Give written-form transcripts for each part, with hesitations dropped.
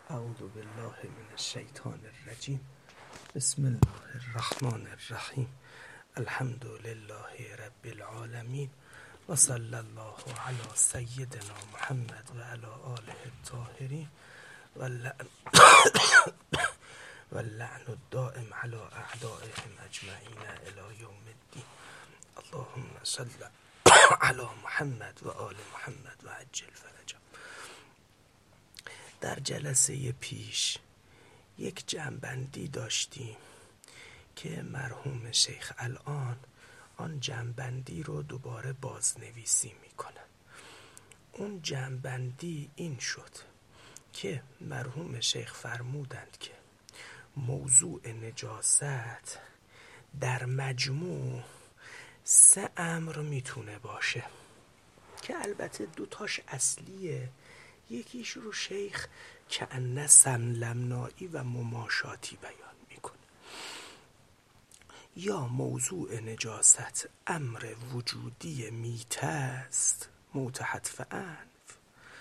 اعوذ بالله من الشیطان الرجیم. بسم الله الرحمن الرحیم. الحمد لله رب العالمین و صلی الله علی سیدنا محمد و علی آله الطاهرین و اللعن الدائم علی اعدائهم اجمعین الی یوم الدین. اللهم صل علی محمد و آل محمد و عجل فرجهم. در جلسه پیش یک جمع‌بندی داشتیم که مرحوم شیخ الان آن جمع‌بندی رو دوباره بازنویسی میکنن. اون جمع‌بندی این شد که مرحوم شیخ فرمودند که موضوع نجاست در مجموع 3 امر میتونه باشه که البته 2 تاش اصلیه، یکیش رو شیخ کأنه سملمنایی و مماشاتی بیان میکنه. یا موضوع نجاست امر وجودی میته است موت حتف انف،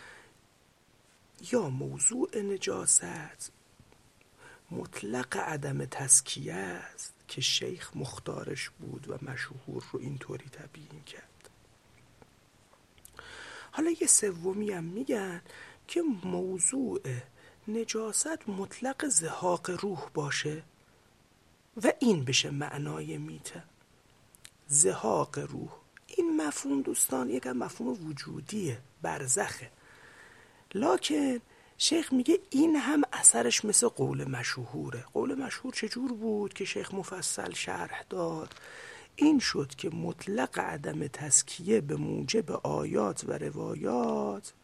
یا موضوع نجاست مطلق عدم تزکیه است که شیخ مختارش بود و مشهور رو اینطوری تبیین کرد. حالا یه سومی هم میگن که موضوع نجاست مطلق زهاق روح باشه و این بشه معنای میته. زهاق روح، این مفهوم دوستان یک مفهوم وجودیه، برزخه، لکن شیخ میگه این هم اثرش مثل قول مشهوره. قول مشهور چجور بود که شیخ مفصل شرح داد؟ این شد که مطلق عدم تزکیه به موجب آیات و روایات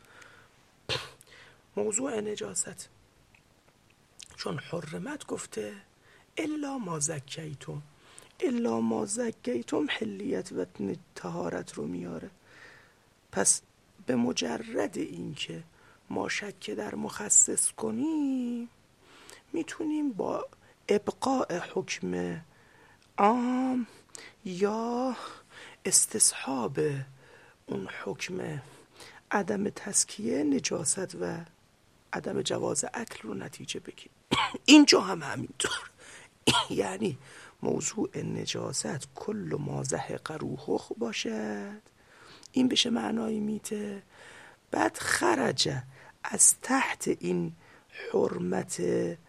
موضوع نجاست، چون حرمت گفته الا ما زکیتم، الا ما زکیتم حلیت و طهارت رو میاره. پس به مجرد این که ما شک در مخصص کنیم میتونیم با ابقاء حکم عام یا استصحاب اون حکم عدم تزکیه نجاست و عدم جواز اکل رو نتیجه بگیریم. اینجا هم همینطور، یعنی موضوع نجاست کل ما زهق روحه باشد، این بشه معنای میته. بعد خرج از تحت این حرمت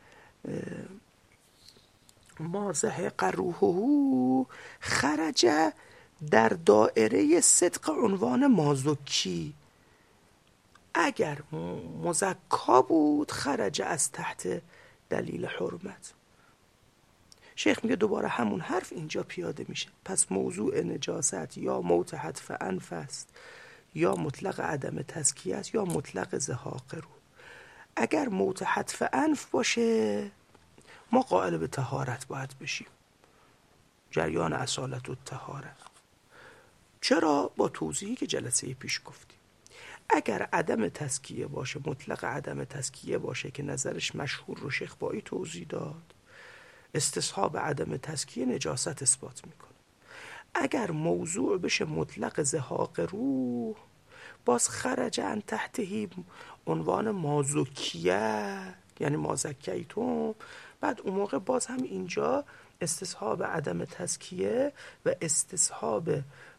ما زهق روحه، خرج در دائره صدق عنوان مازکی. اگر مزکا بود خرج از تحت دلیل حرمت. شیخ میگه دوباره همون حرف اینجا پیاده میشه. پس موضوع نجاست یا موت حتف انف است، یا مطلق عدم تزکیه است، یا مطلق زهاق روح. اگر موت حتف انف باشه ما قائل به طهارت باید بشیم، جریان اصالت و طهارت. چرا؟ با توضیحی که جلسه پیش گفتیم. اگر عدم تزکیه باشه، مطلق عدم تزکیه باشه که نظرش مشهور رو شیخ بایی توضیح داد، استصحاب عدم تزکیه نجاست اثبات میکنه. اگر موضوع بشه مطلق زهاق روح، باز خرج عن تحتهی عنوان مازکیه، یعنی مازکیتم. بعد اون موقع باز هم اینجا استصحاب عدم تزکیه و استصحاب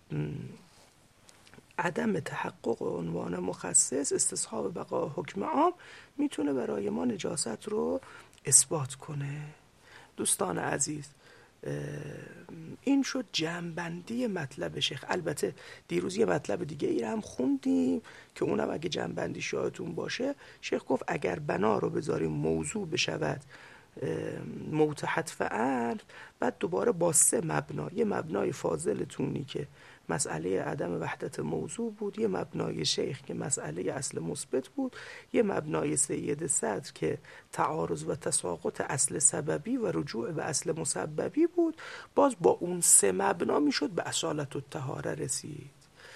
عدم تحقق عنوان مخصص، استصحاب بقا حکم عام میتونه برای ما نجاست رو اثبات کنه. دوستان عزیز، این شد جمع‌بندی مطلب شیخ. البته دیروز یه مطلب دیگه ای هم خوندیم که اونم اگه جمع‌بندی شایدتون باشه، شیخ گفت اگر بنا رو بذاریم موضوع بشود موت حتف انف، بعد دوباره با 3 مبنا، یه مبنای فاضلتونی که مسئله عدم وحدت موضوع بود، یه مبنای شیخ که مسئله اصل مثبت بود، یه مبنای سید صدر که تعارض و تساقط اصل سببی و رجوع به اصل مسببی بود، باز با اون 3 مبنا میشد به اصالت و طهاره رسید.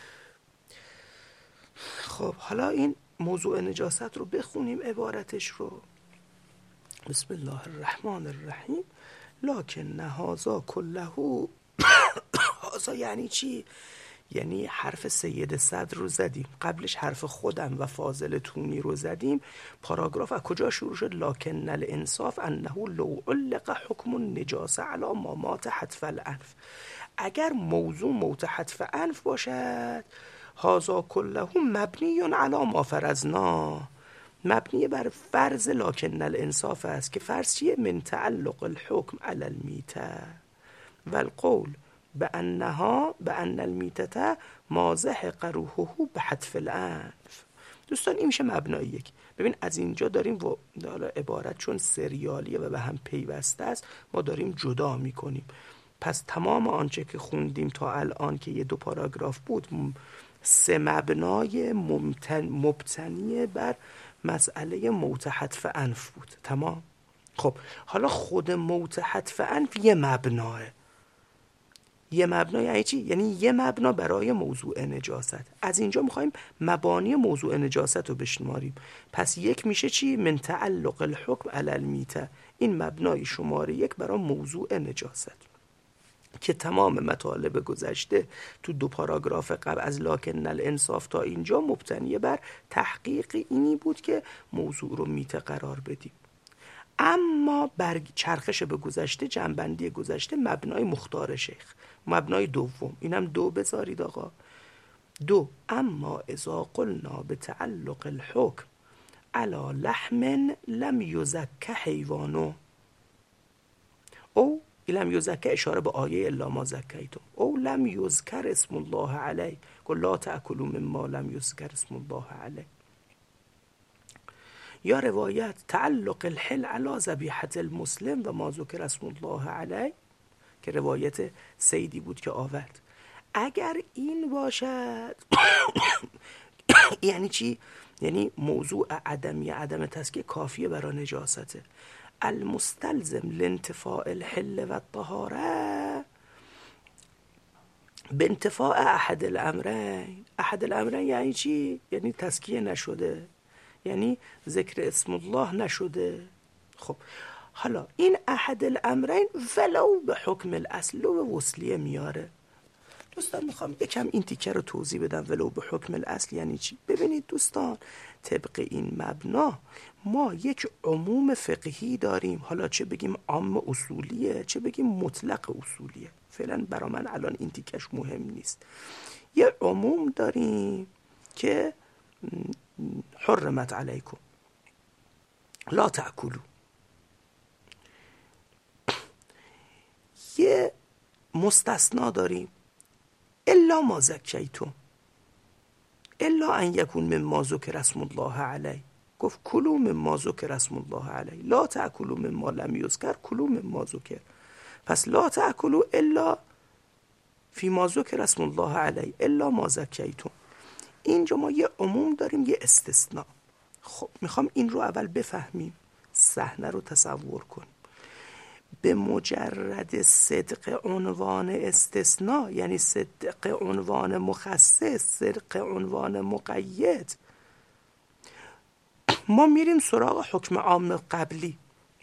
خب حالا این موضوع نجاست رو بخونیم عبارتش رو. بسم الله الرحمن الرحیم. لکن هذا کله، هذا یعنی چی؟ یعنی حرف سید صدر رو زدیم، قبلش حرف خودم و فاضل تونی رو زدیم. پاراگراف از کجا شروع شد؟ لکن الانصاف انه لو علق حکم النجاسه علی ما مات حتف الانف. اگر موضوع موت حتف انف باشد، هذا کله مبنی علی ما فرضنا، مبنی بر فرض لکن الانصاف است که فرض چیه؟ من تعلق الحکم علی المیته و القول بان المیتة ما زهق روحه به حتف الانف. دوستان این میشه مبنای یک. ببین از اینجا داریم و عبارت چون سریالیه و به هم پیوسته است، ما داریم جدا میکنیم. پس تمام آنچه که خوندیم تا الان که یه 2 پاراگراف بود، 3 مبنای مبتنی بر مسئله موت حتف انف بود. تمام. خب حالا خود موت حتف انف یه مبناه. یه مبنا یعنی چی؟ یعنی یه مبنا برای موضوع نجاست. از اینجا میخوایم مبانی موضوع نجاست رو بشماریم. پس یک میشه چی؟ من تعلق الحکم علی المیته. این مبنای شماره 1 برای موضوع نجاست که تمام مطالب گذشته تو 2 پاراگراف قبل از لکن الانصاف تا اینجا مبتنی بر تحقیق اینی بود که موضوع رو میته قرار بدیم. اما چرخش به گذشته، جنبندی گذشته، مبنای مختار شیخ، مبنای دوم. اینم 2 بذارید آقا. 2 اما اذا قلنا به تعلق الحکم علی لحم لم یزکه حیوانو، او لم یزکه اشاره به آیه الا ما زکیتم، او لم یذکر اسم الله علیه، قل لا تأکلوا مما لم یذکر اسم الله علیه. یا روایت تعلق الحل علی ذبیحة المسلم و ما ذکر اسم الله علیه که روایت سیدی بود که آورد. اگر این باشد یعنی چی؟ یعنی موضوع عدم تسکیه کافیه برای نجاسته. المستلزم لانتفاء الحل و الطهاره به انتفاء احد الامرین. احد الامرین یعنی چی؟ یعنی تسکیه نشده، یعنی ذکر اسم الله نشده. خب حالا این احد الامرین ولو به حکم الاصل و به وصلیه میاره. دوستان میخوام یکم این تیکه رو توضیح بدم. ولو به حکم الاصل یعنی چی؟ ببینید دوستان، طبق این مبنا ما یک عموم فقهی داریم، حالا چه بگیم عام اصولیه چه بگیم مطلق اصولیه، فعلا برا من الان این تیکش مهم نیست. یه عموم داریم که حرمت علیکم لا تأکلوا. یه مستثنا داریم الا ما زکیتم، الا ان یکون مما ذکر اسم الله علیه. گفت کلوا مما ذکر اسم الله علیه، لا تأکلوا مما لم یذکر کلوا مما ذکر. پس لا تأکلوا الا فی ما ذکر اسم الله علیه الا ما زکیتم. اینجا ما یه عموم داریم یه استثناء. خب میخوام این رو اول بفهمیم، صحنه رو تصور کنیم. به مجرد صدق عنوان استثناء، یعنی صدق عنوان مخصص، صدق عنوان مقید، ما میریم سراغ حکم عام قبلی.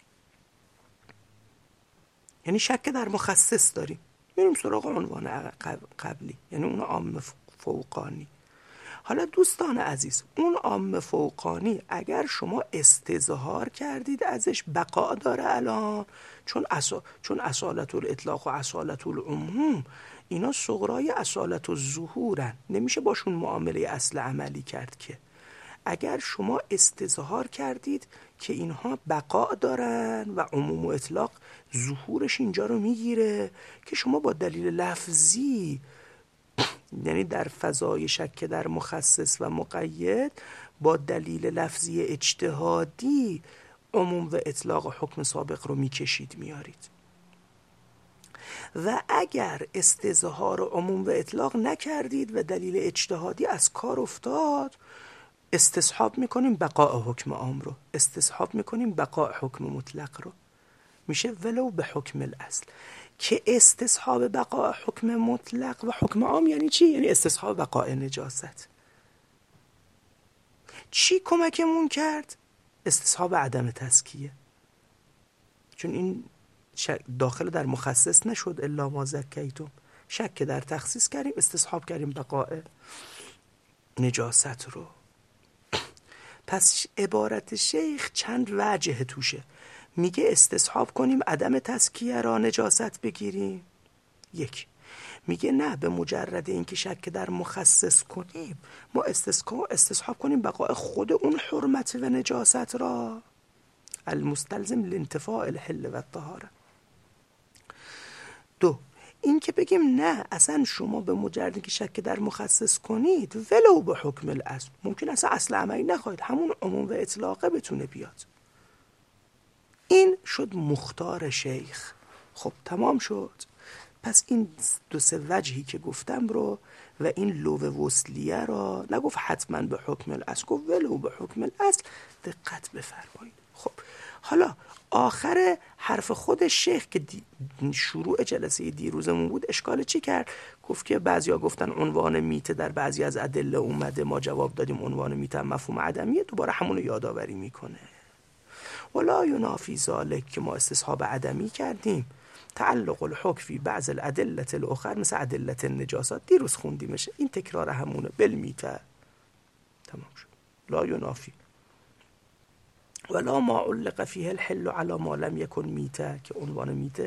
یعنی شک در مخصص داریم، میریم سراغ عنوان قبلی، یعنی اون عام فوقانی. حالا دوستان عزیز، اون عام فوقانی اگر شما استظهار کردید ازش بقا داره الان، چون اصالت الاطلاق و اصالت العموم اینا صغرای اصالت الظهورن، نمیشه باشون معامله اصل عملی کرد. که اگر شما استظهار کردید که اینها بقا دارن و عموم و اطلاق ظهورش اینجا رو میگیره، که شما با دلیل لفظی، یعنی در فضای شک در مخصص و مقید، با دلیل لفظی اجتهادی عموم و اطلاق حکم سابق رو میکشید میارید. و اگر استظهار عموم و اطلاق نکردید و دلیل اجتهادی از کار افتاد، استصحاب میکنیم بقاء حکم عام رو، استصحاب میکنیم بقاء حکم مطلق رو. میشه ولو به حکم الاصل. که استصحاب بقاء حکم مطلق و حکم عام یعنی چی؟ یعنی استصحاب بقاء نجاست. چی کمکمون کرد؟ استصحاب عدم تزکیه، چون این داخل در مخصص نشد الا ما زکیتم، شک در تخصیص کردیم، استصحاب کردیم بقاء نجاست رو. پس عبارت شیخ چند وجه توشه. میگه استصحاب کنیم عدم تزکیه را نجاست بگیریم. یک، میگه نه، به مجرد اینکه شک در مخصص کنیم ما استصحاب کنیم بقاء خود اون حرمت و نجاست را، المستلزم لانتفاء الحل و الطهاره. دو، این که بگیم نه اصلا شما به مجرد که شک در مخصص کنید ولو به حکم الاصل، ممکن اصلا اصل عملی نخواهید، همون عموم و اطلاقه بتونه بیاد. این شد مختار شیخ. خب تمام شد. پس این دو سه وجهی که گفتم رو و این لو وصلیه را، نگفت حتما به حکم الاصل، گفت ولو به حکم الاصل، دقت بفرمایید. خب حالا آخر حرف خود شیخ که شروع جلسه دیروزمون بود اشکال چی کرد؟ گفت که بعضیا گفتن عنوان میته در بعضی از ادله اومده، ما جواب دادیم عنوان میته مفهوم عدمیه، دوباره همونو یادآوری میکنه. ولا ینافی ذالک که ما استصحاب عدمی کردیم، تعلق الحکم فی بعض الادله الاخر مثل ادله النجاسات، دیروز خوندیمش، این تکرار همونه، بالمیته. تمام شد. لا ینافی ولا ما علق فیه الحل علی ما لم یکن میته، که عنوان میته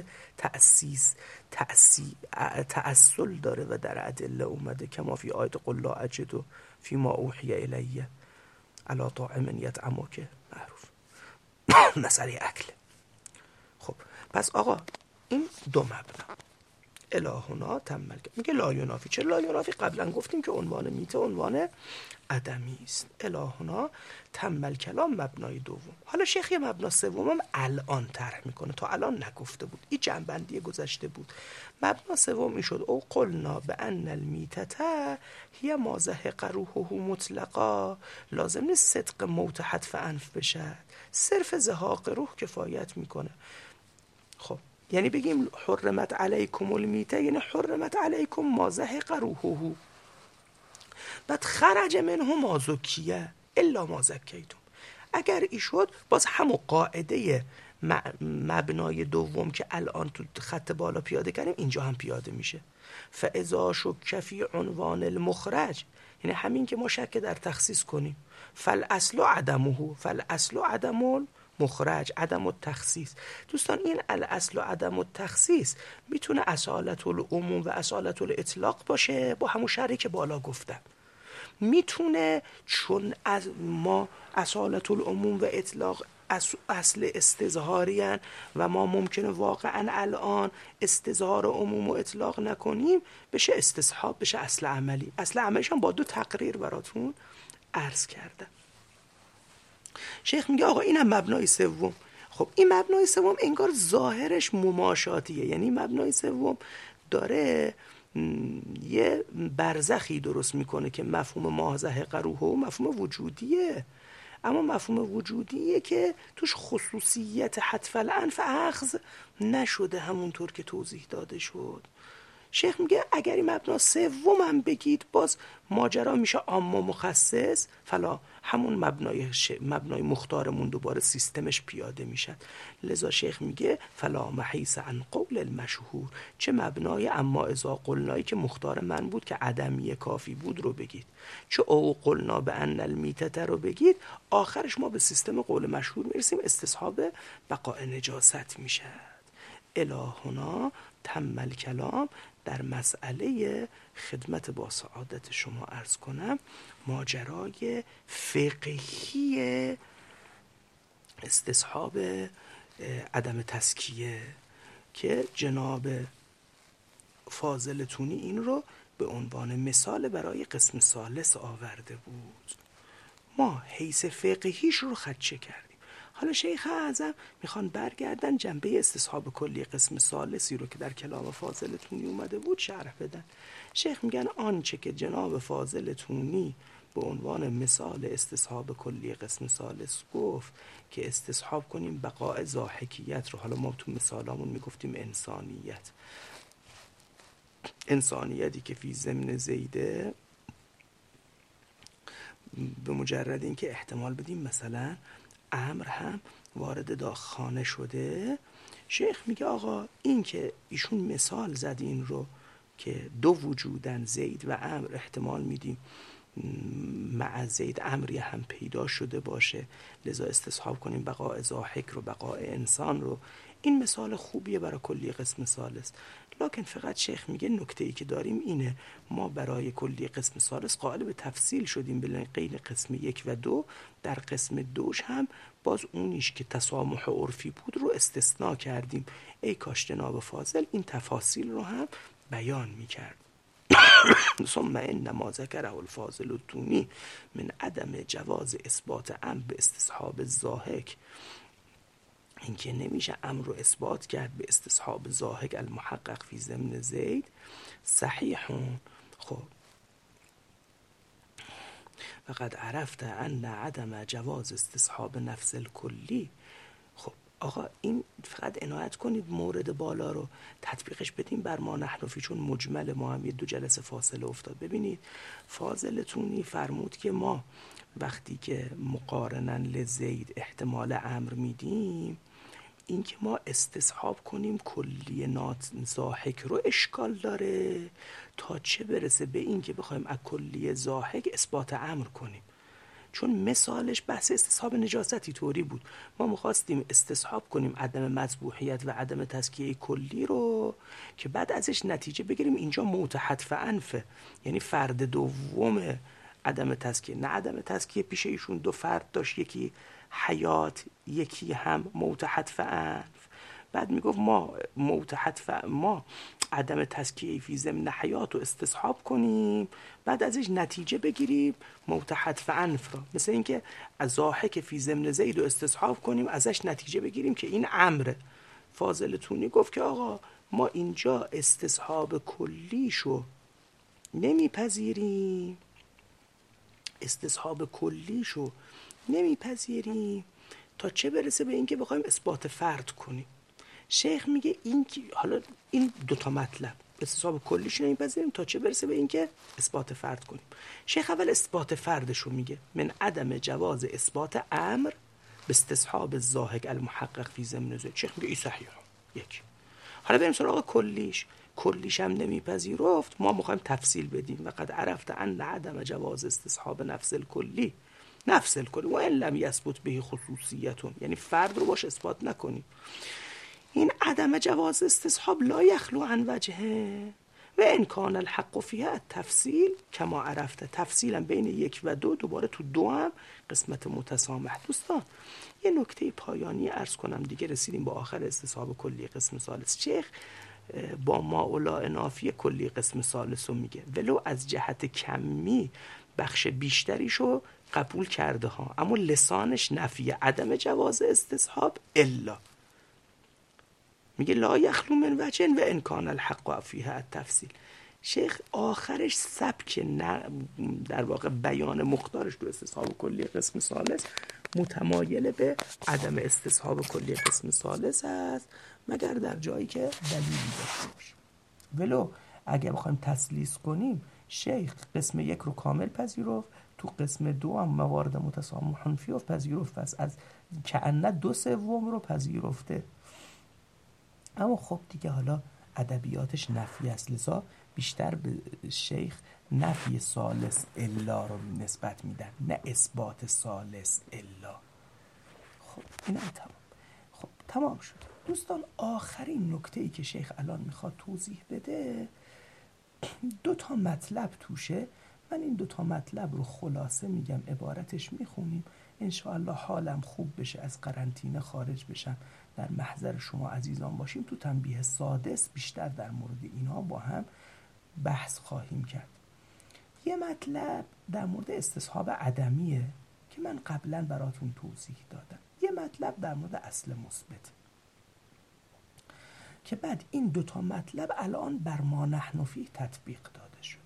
تأصل داره و در ادله اومده، کما فی آیت قل لا اجد فی ما اوحی الیه علی طاعم یطعمه که معروف مسئله اکل. خب پس آقا این دو مبنا الهنا تمل میگه لا ینافی. چه لا ینافی؟ قبلا گفتیم که عنوان میته عنوان عدمی است. الهنا تمل کلام مبنای دوم. حالا شیخ یه مبنا سومم الان طرح میکنه، تا الان نگفته بود، این جنبندی گذشته بود. مبنا سوم این شد او قلنا بان المیتة هی ما زهق روحه مطلقا، لازم نیست صدق موت حتف انف بشه، صرف زهاق روح کفایت میکنه. خب یعنی بگیم حرمت علیکم المیته یعنی حرمت علیکم ما زهق روحه، بعد خرج منه ما زکیه الا ما زکیتم. اگر ای شد باز همون قاعده مبنای دوم که الان تو خط بالا پیاده کردیم اینجا هم پیاده میشه. فاذا شک فی عنوان المخرج، یعنی همین که ما شک در تخصیص کنیم، فالاصل عدمه، فالاصل عدم مخرج، عدم التخصیص. دوستان این الاصل و عدم التخصیص میتونه اصالت العموم و اصالت الاطلاق باشه، با همون شرحی که بالا گفتم. میتونه چون از ما اصالت العموم و اطلاق اصل استظهاری هن و ما ممکنه واقعا الان استظهار عموم و اطلاق نکنیم، بشه استصحاب، بشه اصل عملی. اصل عملیش هم با دو تقریر براتون عرض کردم. شیخ میگه آقا اینم مبنای سوم. خب این مبنای سوم انگار ظاهرش مماشاتیه، یعنی مبنای سوم داره یه برزخی درست میکنه که مفهوم ما زهق روحه مفهوم وجودیه، اما مفهوم وجودیه که توش خصوصیت حتف الانف اخذ نشده همونطور که توضیح داده شد. شیخ میگه اگر این مبنا سوم هم بگید باز ماجرا میشه عام و مخصص، فلا همون مبنای مختارمون دوباره سیستمش پیاده میشد. لذا شیخ میگه فلا محیص عن قول المشهور، چه مبنای اما اذا قلنایی که مختار من بود که عدمی کافی بود رو بگید، چه او قلنا به ان المیتة رو بگید، آخرش ما به سیستم قول مشهور میرسیم، استصحاب بقاء نجاست میشد. الهنا تم الکلام در مسئله خدمت با سعادت شما عرض کنم ماجرای فقهی استصحاب عدم تزکیه که جناب فاضل تونی این رو به عنوان مثال برای قسم ثالث آورده بود. ما حیث فقهیش رو خدشه کردیم. حالا شیخ اعظم میخوان برگردن جنبه استصحاب کلی قسم ثالثی رو که در کلام فاضل تونی اومده بود شرح بدن. شیخ میگن آنچه که جناب فاضل تونی به عنوان مثال استصحاب کلی قسم ثالث گفت که استصحاب کنیم بقاء ضاحکیت رو، حالا ما تو مثالامون میگفتیم انسانیتی که فی ضمن زیده، به مجرد اینکه احتمال بدیم مثلا امر هم وارد خانه شده، شیخ میگه آقا این که ایشون مثال زد این رو که دو وجودن زید و عمرو، احتمال میدیم مع زید امری هم پیدا شده باشه، لذا استصحاب کنیم بقاء ضاحک رو، بقاء انسان رو. این مثال خوبیه برای کلی قسم ثالث. لکن فقط شیخ میگه نکته‌ای که داریم اینه، ما برای کلی قسم ثالث قائل به تفصیل شدیم بین قسم 1 و 2. در قسم 2 هم باز اونیش که تسامح عرفی بود رو استثناء کردیم. ای کاش جناب فاضل این تفاصیل رو هم بیان میکرد. ثم انما ذکره الفاضل التونی من عدم جواز اثبات امر به استصحاب ضاحک، این که نمیشه امر رو اثبات کرد به استصحاب ضاحک المحقق فی ضمن زید صحیحون. خب وقد عرفت ان عدم جواز استصحاب نفس الکلی. خب آقا این فقط عنایت کنید مورد بالا رو تطبیقش بدیم بر ما نحنفی، چون مجمل ما هم 2 جلسه فاصله افتاد. ببینید فاضل تونی فرمود که ما وقتی که مقارنن لزید احتمال امر میدیم، این که ما استصحاب کنیم کلی ضاحک رو اشکال داره، تا چه برسه به این که بخوایم از کلی ضاحک اثبات امر کنیم. چون مثالش بحث استصحاب نجاستی طوری بود، ما می‌خواستیم استصحاب کنیم عدم مذبوحیت و عدم تزکیه کلی رو که بعد ازش نتیجه بگیریم اینجا موت حتف انفه، یعنی فرد دوم عدم تزکیه، نه عدم تزکیه پیش ایشون 2 فرد داشت، یکی حیات یکی هم موت حتف انف. بعد میگفت ما عدم تزکیه فی ضمن حیات رو استصحاب کنیم، بعد ازش نتیجه بگیریم موت حتف انف را. مثل اینکه از ضاحک فی ضمن زید رو استصحاب کنیم، ازش نتیجه بگیریم که این امره. فاضل تونی گفت که آقا ما اینجا استصحاب کلیشو نمیپذیریم، تا چه برسه به اینکه بخوایم اثبات فرد کنیم. شیخ میگه حالا این 2 مطلب، استصحاب کلیش رو نمیپذیریم تا چه برسه به اینکه اثبات فرد کنیم. شیخ اول اثبات فردش رو میگه، من عدم جواز اثبات امر به استصحاب ضاحک المحقق فی ضمن زید. شیخ میگه این صحیحه. یک. حالا بریم سراغ کلیش هم نمیپذیرفت، ما میخوایم تفصیل بدیم. وقد عرفت ان عدم جواز استصحاب نفس الکلی و ان لم یثبت به خصوصیتون، یعنی فرد رو باش اثبات نکنیم. این عدم جواز استصحاب لا یخلو عن وجهه و ان کان الحق فیها التفصیل کما عرفت. تفصیلا بین 1 و 2، دوباره تو 2 هم قسمت متسامح. دوستان یه نکته پایانی عرض کنم دیگه، رسیدیم با آخر استصحاب کلی قسم ثالث. شیخ با ما اولا نافی کلی قسم ثالث رو میگه، ولو از جهت کمی بخش بیشتریشو قبول کرده ها، اما لسانش نفیه عدم جواز استصحاب الا. میگه لا یخلو من وجه و ان کان الحق فیها التفصیل. شیخ آخرش سبک در واقع بیان مختارش تو استصحاب کلی قسم ثالث متمایل به عدم استصحاب کلی قسم ثالث است، مگر در جایی که دلیلی داشته باشه. ولو اگه بخوایم تسلیس کنیم، شیخ قسم 1 رو کامل پذیرفت، تو قسم 2 هم موارد متسامح فیه پذیرفت، پس از کأنه 2/3 رو پذیرفته. اما خب دیگه حالا ادبیاتش نفی است، لذا بیشتر به شیخ نفی ثالث الا رو نسبت میدن، نه اثبات ثالث الا. خب این هم تمام. خب تمام شد دوستان. آخرین نکته‌ای که شیخ الان میخواد توضیح بده 2 مطلب توشه. من این 2 مطلب رو خلاصه میگم، عبارتش میخونیم، انشاءالله حالم خوب بشه، از قرنطینه خارج بشم، در محضر شما عزیزان باشیم. تو تنبیه سادس بیشتر در مورد اینا با هم بحث خواهیم کرد. یه مطلب در مورد استصحاب عدمیه که من قبلا براتون توضیح دادم. یه مطلب در مورد اصل مثبت که بعد این 2 مطلب الان بر ما نحن فیه تطبیق داده شد.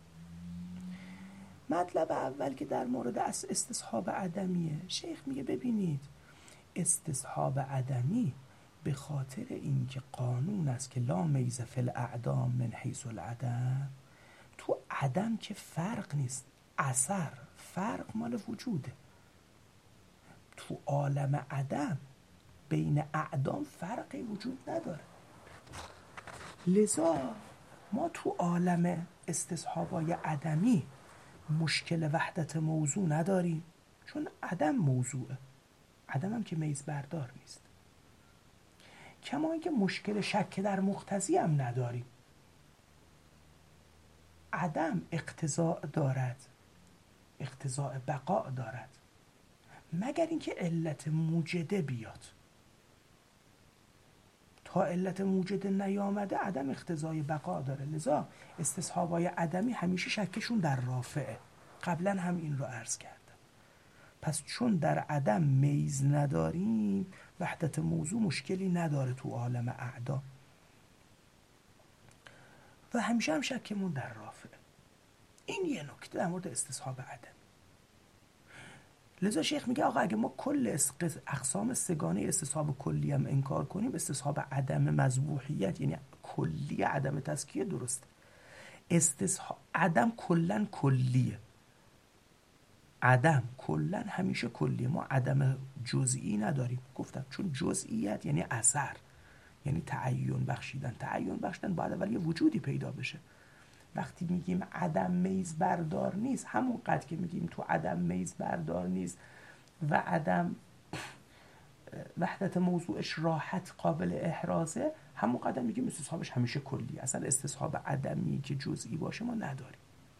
مطلب اول که در مورد استصحاب عدمیه، شیخ میگه ببینید استصحاب عدمی به خاطر اینکه قانون است که لا میز فی الاعدام من حیث العدم، تو عدم که فرق نیست، اثر فرق مال وجوده. تو عالم عدم بین اعدام فرقی وجود نداره، لذا ما تو عالم استصحابای عدمی مشکل وحدت موضوع نداریم، چون عدم موضوعه، عدم هم که میز بردار نیست. کما اینکه مشکل شک در مقتضی هم نداریم. عدم اقتضاء دارد، اقتضاء بقا دارد، مگر اینکه علت موجده بیاد. تا علت موجده نیامده عدم اقتضای بقا داره. لذا استصحابای عدمی همیشه شکشون در رافعه. قبلا هم این رو عرض کردم. پس چون در عدم میز نداریم، وحدت موضوع مشکلی نداره تو عالم اعدام و همیشه هم شکمون در رافعه. این یه نکته در مورد استصحاب عدم. لذا شیخ میگه آقا اگه ما کل اقسام سگانه استصحاب کلی هم انکار کنیم، استصحاب عدم مذبوحیت یعنی کلی عدم تزکیه درسته. استصحاب عدم کلن کلیه، عدم کلن همیشه کلیه. ما عدم جزئی نداریم. گفتم چون جزئیت یعنی اثر، یعنی تعین بخشیدن. تعین بخشیدن باید اول یه وجودی پیدا بشه. وقتی میگیم عدم میز بردار نیست، همون قدر که میگیم تو عدم میز بردار نیست و عدم وحدت موضوعش راحت قابل احرازه، همون قدر میگیم استصحابش همیشه کلی. اصلا استصحاب عدمی که جزئی باشه ما نداریم.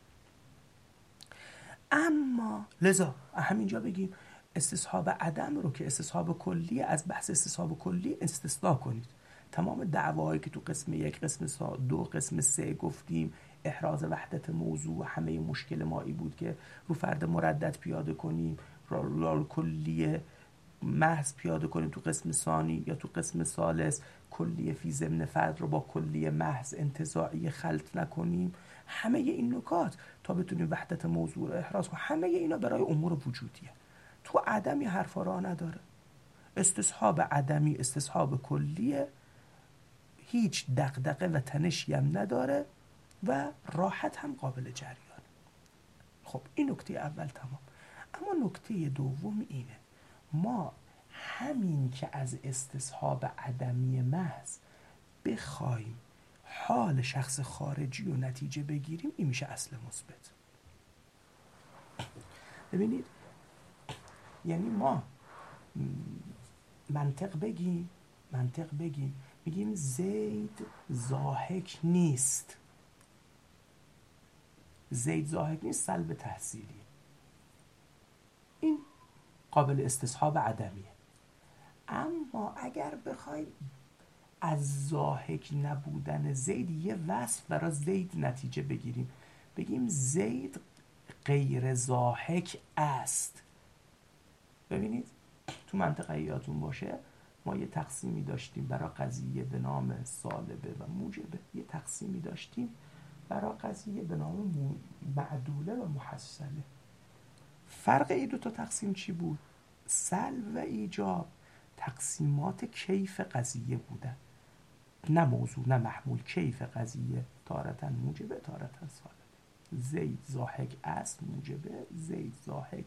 اما لذا همینجا بگیم استصحاب عدم رو که استصحاب کلی از بحث استصحاب کلی استثناء کنید. تمام دعواهایی که تو قسم 1، قسم 2، قسم 3 گفتیم احراز وحدت موضوع و همه مشکل ما ای بود که رو فرد مردد پیاده کنیم، رو کلی محض پیاده کنیم تو قسم ثانی یا تو قسم ثالث، کلی فی ضمن فرد رو با کلی محض انتزاعی خلط نکنیم. همه این نکات تا بتونیم وحدت موضوع رو احراز کنیم، همه اینا برای امور وجودیه. تو عدمی حرفا راه نداره. استصحاب عدمی استصحاب کلیه، هیچ دغدغه و تنشی هم نداره و راحت هم قابل جریان. خب این نکته اول تمام. اما نکته دوم اینه، ما همین که از استصحاب عدمی محض بخوایم حال شخص خارجی و نتیجه بگیریم، این میشه اصل مثبت. ببینید، یعنی ما منطق بگیم میگیم زید ضاحک نیست. زید ضاحک نیست سلب تحصیلی، این قابل استصحاب عدمیه. اما اگر بخوایم از ضاحک نبودن زید یه وصف برای زید نتیجه بگیریم، بگیم زید غیر ضاحک است. ببینید تو منطقه یادتون باشه ما یه تقسیمی داشتیم برای قضیه به نام سالبه و موجبه، یه تقسیمی داشتیم برای قضیه به نام معدوله و محصله. فرق این دو تا تقسیم چی بود؟ سلب و ایجاب تقسیمات کیف قضیه بودن، نه موضوع نه محمول. کیف قضیه تارتاً موجبه تارتاً سالبه. زید ضاحک است موجبه، زید ضاحک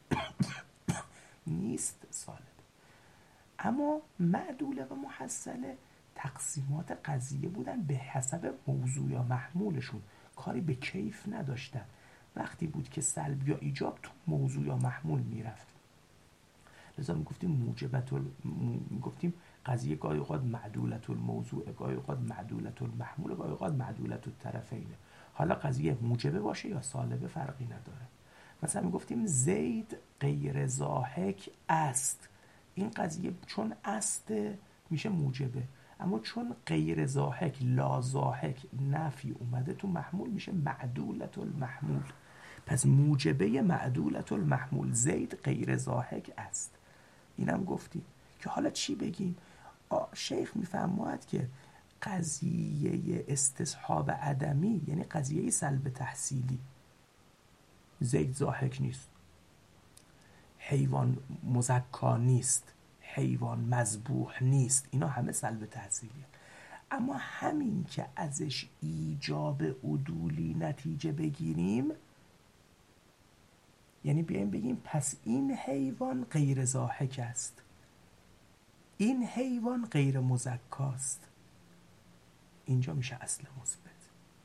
نیست سالبه. اما معدوله و محصله تقسیمات قضیه بودن به حسب موضوع یا محمولشون، کاری به کیف نداشتن. وقتی بود که سلب یا ایجاب تو موضوع یا محمول میرفت. لذا میگفتیم قضیه گاهی اوقات معدولت الموضوع، گاهی اوقات معدولت المحمول، گاهی اوقات معدولت الطرفینه. حالا قضیه موجبه باشه یا سالبه فرقی نداره. مثلا میگفتیم زید غیر ضاحک است. این قضیه چون است میشه موجبه، اما چون غیر ضاحک لا ضاحک نفی اومده تو محمول میشه معدولت المحمول. پس موجبه معدولت المحمول زید غیر ضاحک است. اینم گفتیم که حالا چی بگیم؟ شیخ میفرماید که قضیه استصحاب عدمی یعنی قضیه سلب تحصیلی، زید ضاحک نیست، حیوان مزکا نیست، حیوان مذبوح نیست، اینا همه سلب تحصیلیه. اما همین که ازش ایجاب عدولی نتیجه بگیریم، یعنی بیایم بگیم پس این حیوان غیر ضاحک است، این حیوان غیر مزکاست، اینجا میشه اصل مثبت.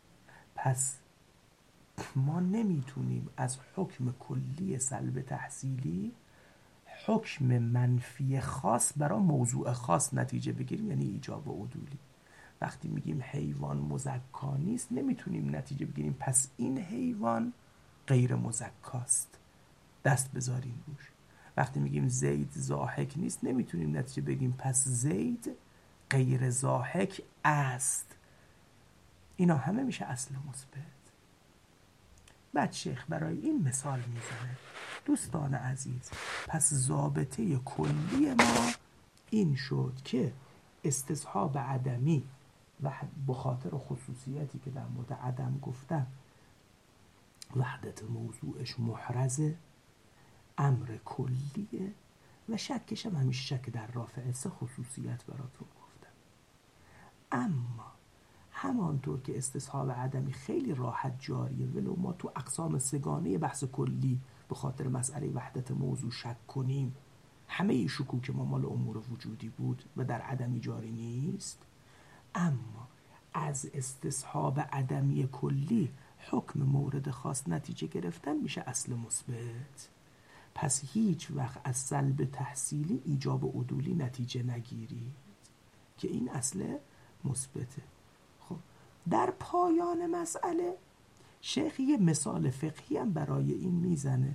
پس ما نمیتونیم از حکم کلی سلب تحصیلی حکم منفی خاص برای موضوع خاص نتیجه بگیریم، یعنی ایجاب و عدولی. وقتی میگیم حیوان مزکا نیست نمیتونیم نتیجه بگیریم پس این حیوان غیر مزکاست، دست بذاریم روش. وقتی میگیم زید ضاحک نیست نمیتونیم نتیجه بگیریم پس زید غیر ضاحک است. اینا همه میشه اصل مثبت. بعد شیخ برای این مثال میزنه. دوستان عزیز، پس ضابطه کلی ما این شد که استصحاب عدمی و به خاطر خصوصیتی که در مورد عدم گفتم وحدت موضوعش محرزه، امر کلیه و شکش هم همیشه شک در رافعه. سه خصوصیت براتون گفتم. اما همانطور که استصحاب عدمی خیلی راحت جاریه ولو ما تو اقسام سگانه بحث کلی به خاطر مسئله وحدت موضوع شک کنیم، همه شکوک ما مال امور وجودی بود و در عدمی جاری نیست، اما از استصحاب عدمی کلی حکم مورد خاص نتیجه گرفتن میشه اصل مثبت. پس هیچ وقت از سلب تحصیلی ایجاب و عدولی نتیجه نگیرید که این اصل مثبته. خب در پایان مسئله شیخ یه مثال فقهی هم برای این میزنه.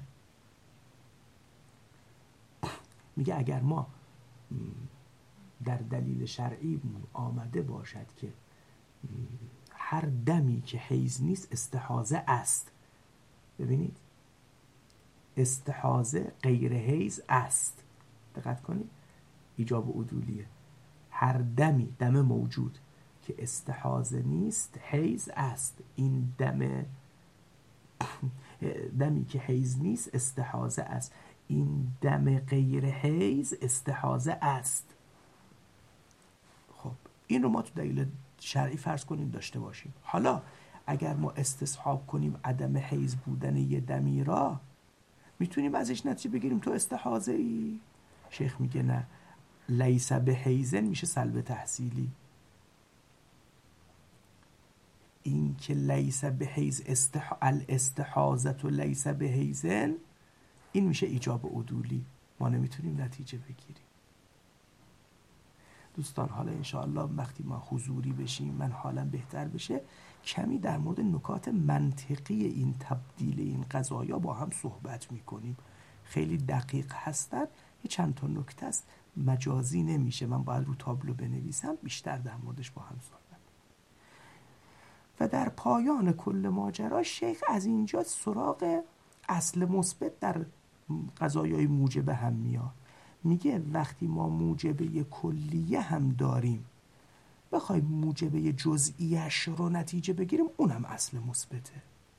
میگه اگر ما در دلیل شرعی آمده باشد که هر دمی که حیض نیست استحاضه است، ببینید استحاضه غیر حیض است، دقت کنید ایجاب عدولیه. هر دمی، دم موجود که استحاضه نیست حیض است، این دمی که حیض نیست استحاضه است، این دم غیر حیض استحاضه است. خب این رو ما تو دلیل شرعی فرض کنیم داشته باشیم. حالا اگر ما استصحاب کنیم عدم حیض بودن یه دمی را، میتونیم ازش نتیجه بگیریم تو استحاضه ای؟ شیخ میگه نه، لیس به حیزن میشه سلب تحصیلی. این که لیس به حیز الاستحاضت و لیس به حیزن این میشه ایجاب عدولی، ما نمیتونیم نتیجه بگیریم. دوستان حالا انشاءالله وقتی ما حضوری بشیم من حالم بهتر بشه کمی در مورد نکات منطقی این تبدیل این قضایا با هم صحبت میکنیم. خیلی دقیق هستن، یه چند تا نکته است مجازی نمیشه، من باید رو تابلو بنویسم بیشتر در موردش با هم صحبت. و در پایان کل ماجرا شیخ از اینجا سراغ اصل مثبت در قضایای موجبه هم میاد. میگه وقتی ما موجبه کلیه هم داریم بخوایم موجبه جزئیش رو نتیجه بگیریم اونم اصل مثبته.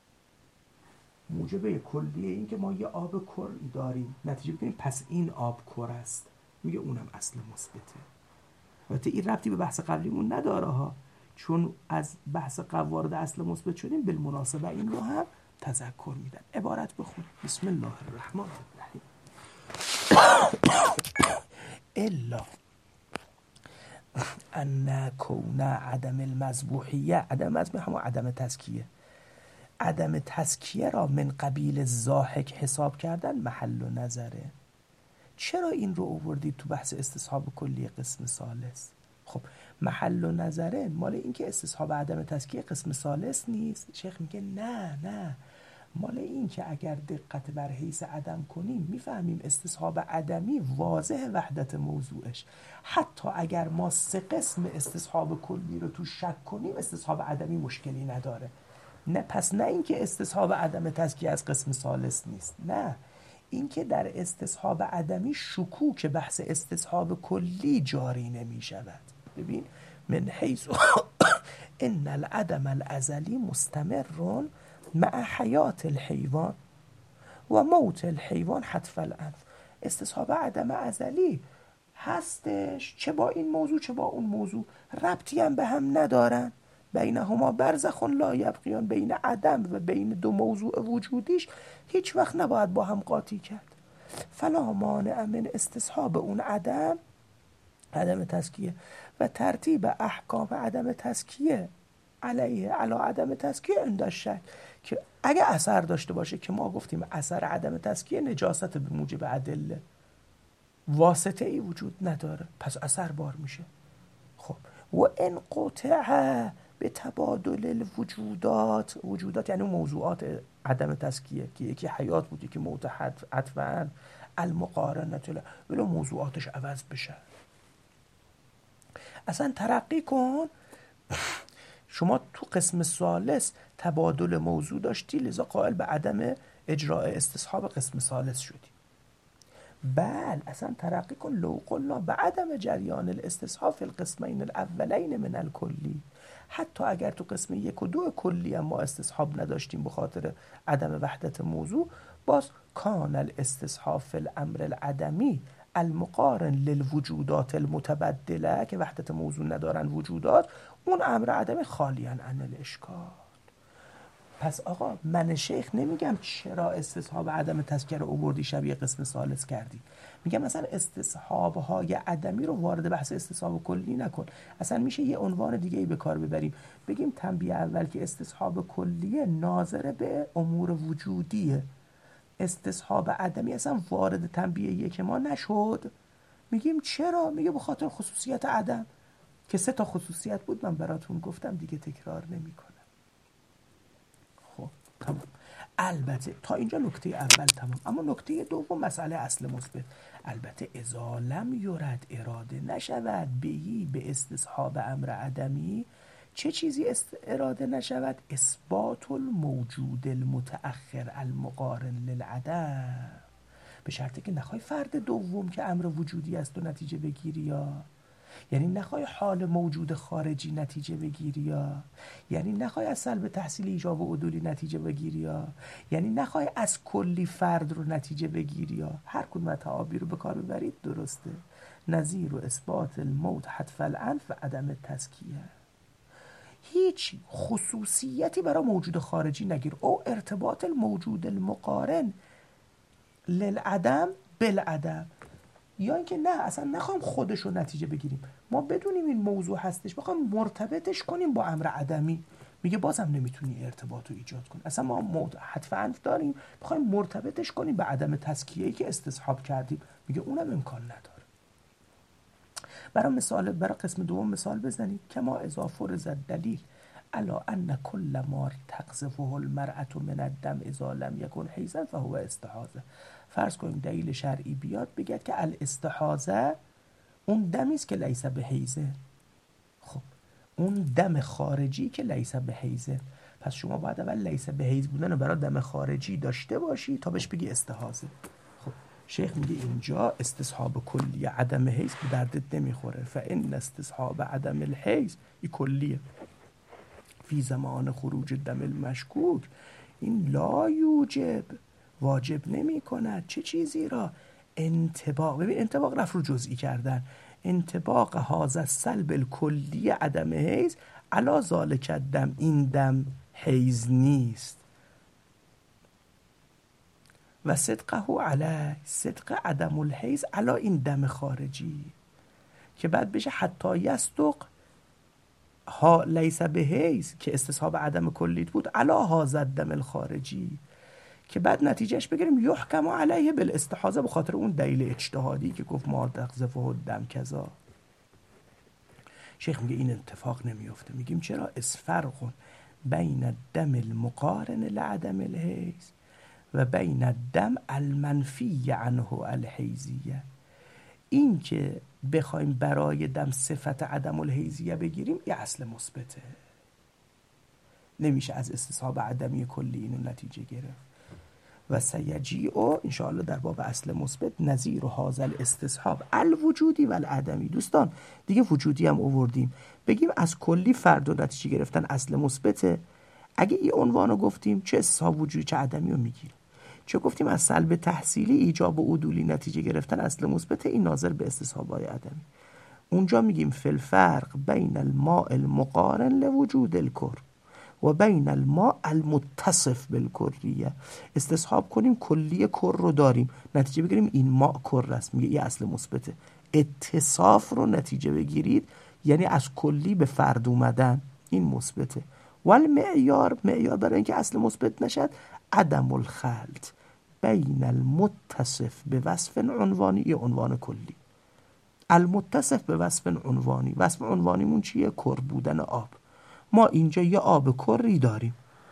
موجبه کلیه این که ما یه آب کر داریم نتیجه بگیریم پس این آب کر است، میگه اونم اصل مثبته. البته این ربطی به بحث قبلیمون نداره ها، چون از بحث وارد اصل مثبت شدیم بالمناسبه این رو هم تذکر میدن. عبارت بخون. بسم الله الرحمن الرحیم. الا ان کون عدم المذبوحیه، عدم مذبوح همون عدم تزکیه، عدم تزکیه را من قبیل ضاحک حساب کردن محل و نظره. چرا این رو آوردید تو بحث استصحاب کلی قسم ثالث؟ خب محل و نظره مال این که استصحاب عدم تزکیه قسم ثالث نیست. شیخ میگه نه، مال این که اگر دقت بر حیث عدم کنیم میفهمیم استصحاب عدمی واضح وحدت موضوعش. حتی اگر ما 3 قسم استصحاب کلی رو تو شک کنیم استصحاب عدمی مشکلی نداره. نه پس نه این که استصحاب عدم تزکیه از قسم ثالث نیست، نه این که در استصحاب عدمی شکوک بحث استصحاب کلی جاری نمی شود. ببین من حیث ان العدم الازلی مستمر مع حیات الحیوان و موت الحیوان حتف الانف. استصحاب عدم ازلی هستش چه با این موضوع چه با اون موضوع، ربطی هم به هم ندارن، بینهما برزخ لا یبغیان، بین عدم و بین دو موضوع وجودیش هیچ وقت نباید با هم قاطی کرد. فلا مانع من استصحاب اون عدم تزکیه و ترتیب احکام عدم تزکیه علیه علی عدم تزکیه عند شک، که اگه اثر داشته باشه، که ما گفتیم اثر عدم تزکیه نجاست به موجب ادله، واسطه ای وجود نداره، پس اثر بار میشه. خب و ان قطع به تبادل الوجودات، وجودات یعنی موضوعات عدم تزکیه که یکی حیات بود یکی موت عطفاً، المقارنت له، ولی موضوعاتش عوض بشه. اصلا ترقی کن. شما تو قسم ثالث تبادل موضوع داشتی، لذا قائل به عدم اجراء استصحاب قسم ثالث شدی. بل اصلا ترقی کن، لو قلنا به عدم جریان الاستصحاب فی القسمین الاولین من الکلی، حتی اگر تو قسم 1 و 2 کلی هم ما استصحاب نداشتیم به خاطر عدم وحدت موضوع، باز کان الاستصحاب فی الامر العدمی المقارن للوجودات المتبدله، که وحدت موضوع ندارن وجودات، اون امر عدمی خالیاً عن الاشکال. پس آقا من شیخ نمیگم چرا استصحاب عدم تذکر رو آوردی شبیه قسم ثالث کردی، میگم مثلا استصحاب های عدمی رو وارد بحث استصحاب کلی نکن. اصلا میشه یه عنوان دیگه ای به کار ببریم، بگیم تنبیه اول که استصحاب کلیه ناظر به امور وجودیه، استصحاب عدمی اصلا وارد تنبیه یک ما نشد. میگیم چرا؟ میگه به خاطر خصوصیت عدم، که 3 خصوصیت بود من براتون گفتم دیگه تکرار نمیکنم. خب تمام. البته تا اینجا نکته اول تمام، اما نکته دوم مسئله اصل مثبت. البته اذا لم یرد اراده نشود بهی به استصحاب امر عدمی، چه چیزی اراده نشود؟ اثبات الموجود المتأخر المقارن للعدم، به شرطی که نخوای فرد دوم که امر وجودی است و نتیجه بگیری، یا یعنی نخوای حال موجود خارجی نتیجه بگیری، یا یعنی نخوای از سلب تحصیل ایجاب و عدولی نتیجه بگیری، یا یعنی نخوای از کلی فرد رو نتیجه بگیری، یا هر کدوم از تعابیر رو به کار ببرید درسته. نظیر و اثبات الموت حتف الانف و عدم تزکیه، هیچ خصوصیتی برای موجود خارجی نگیر، او ارتباط الموجود المقارن للعدم بالعدم، یا اینکه نه اصلا نخوام خودش رو نتیجه بگیریم، ما بدونیم این موضوع هستش بخوام مرتبطش کنیم با امر عدمی، میگه بازم نمیتونی ارتباط رو ایجاد کنی. اصلا ما حتف انف داریم بخوایم مرتبطش کنیم به عدم تزکیه‌ای که استصحاب کردیم، میگه اونم امکان نداره. برای قسم دوم مثال بزنید که ما اضافه رزد دلیل الا ان کل ما تقذفه المرأة من الدم اذا لم یکن حیضا فهو استحاضه. فرض کنیم دلیل شرعی بیاد بگید که الاستحاضه اون دمی است که لیس به حیضه. خب اون دم خارجی که لیس به حیضه، پس شما باید اول لیس به حیض بودن رو برای دم خارجی داشته باشی تا بهش بگی استحاضه. خب شیخ میگه اینجا استصحاب کلی عدم حیض به دردت نمیخوره، فان استصحاب عدم الحیض این کلیه فی زمان خروج دم المشکوک، این لا یوجب واجب نمی کند چه چیزی را؟ انطباق. ببین انطباق رفت رو جزئی کردن، انطباق هذا السلب الکلی عدم حیض علا ذالک الدم، این دم حیض نیست، و صدقه علی صدق عدم الحیض علا این دم خارجی، که بعد بشه حتی یصدق ها لیس به حیض که استصحاب عدم کلیت بود علا هذا الدم الخارجی، که بعد نتیجهش بگیریم یحکم علیه بالاستحاضه به خاطر اون دلیل اجتهادی که گفت ما تقذفه الدم کذا. شیخ میگه این اتفاق نمیفته. میگیم چرا؟ اسفرق بین الدم المقارن لعدم الحیض و بین الدم المنفی عنه الحیضیه. این که بخوایم برای دم صفت عدم الحیضیه بگیریم یه اصل مثبته، نمیشه از استصحاب عدمی کلی اینو نتیجه گرفت. و سیجیء انشاءالله در باب اصل مثبت نظیر و هازل استصحاب الوجودی و العدمی. دوستان دیگه وجودی هم آوردیم، بگیم از کلی فرد و نتیجه گرفتن اصل مثبته. اگه این عنوانو گفتیم چه استصحاب وجودی چه عدمی رو میگیریم، چه گفتیم از سلب تحصیلی ایجاب و عدولی نتیجه گرفتن اصل مثبته، این ناظر به استصحاب‌های عدمی. اونجا میگیم فی الفرق بین الماء المقارن لوجود الکر و بین الماء المتصف بالکریه، استصحاب کنیم کلی کر رو داریم نتیجه بگیریم این ماء کر است، میگه این اصل مثبته. اتصاف رو نتیجه بگیرید یعنی از کلی به فرد اومدن، این مثبته. والمعیار، معیار برای اینکه اصل مثبت نشد، عدم الخلط بین المتصف به وصف عنوانی یا عنوان کلی. المتصف به وصف عنوانی، وصف عنوانیمون چیه؟ کر بودن آب. ما اینجا یه آب کری داریم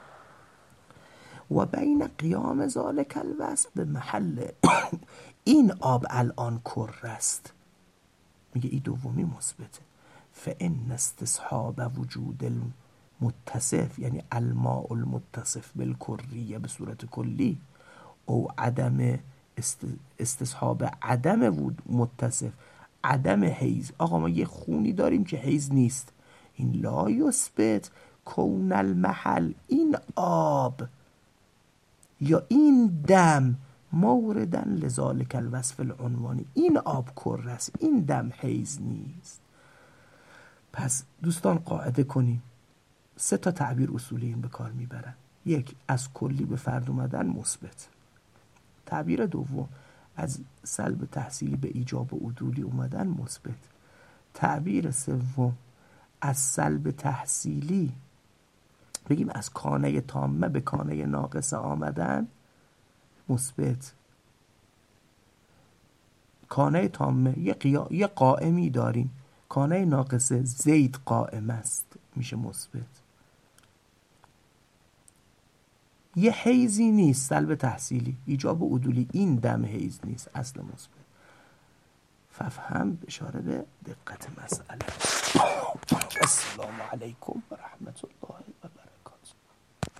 و بین قیام ذالک الوصف به محل این آب الان کر است، میگه این دومی مثبته. فان استصحاب وجود المتصف یعنی الماء المتصف بالکریه به صورت کلی او عدم استصحاب عدم متصف عدم حیز. آقا ما یه خونی داریم که حیز نیست، این لا یثبت کون المحل، این آب یا این دم موردن لذالک الوصف العنوانی، این آب کر است، این دم حیز نیست. پس دوستان قاعده کنیم، 3 تا تعبیر اصولی این به کار میبرن. 1 از کلی به فرد اومدن مثبت. تعبیر دوم از سلب تحصیلی به ایجاب و عدولی اومدن مثبت. تعبیر سوم از سلب تحصیلی بگیم از کانه تامه به کانه ناقصه آمدن مثبت. کانه تامه یه قائمی داریم، کانه ناقصه زید قائم است، میشه مثبت. یه حیزی نیست، سلب تحصیلی ایجاب و عدولی، این دم حیز نیست، اصل مثبت. ففهم اشاره به دقت مسئله. السلام علیکم و رحمت الله و برکاته.